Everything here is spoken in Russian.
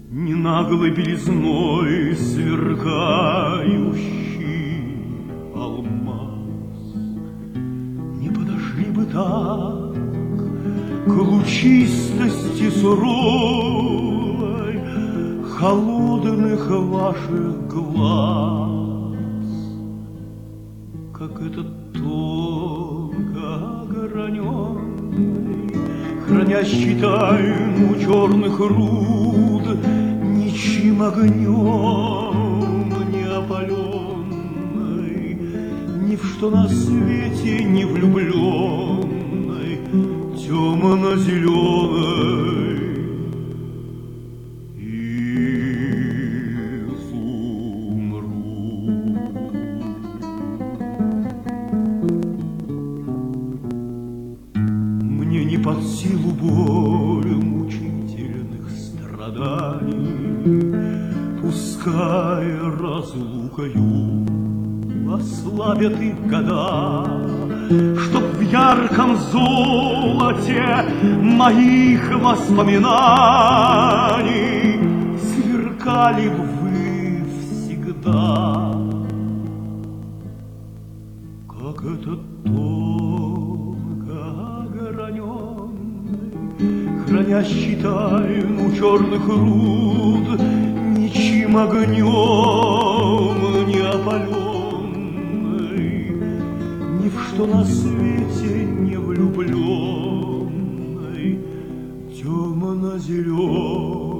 Не наглой белизной сверкающий алмаз. Не подошли бы так к лучистости суровой холодных ваших глаз, как этот тонко ограненный, хранящий тайну черных руд, ничьим огнем не опаленной, ни в что на свете не влюбленной, темно-зеленой. Мне не под силу боль мучительных страданий, пускай разлукою ослабят их года, чтоб в ярком золоте моих воспоминаний сверкали б вы всегда, как этот тонко ограненный, хранящий тайну черных руд, ничьим огнем не опаленный, ни в что на свете не влюбленный, темно-зеленый.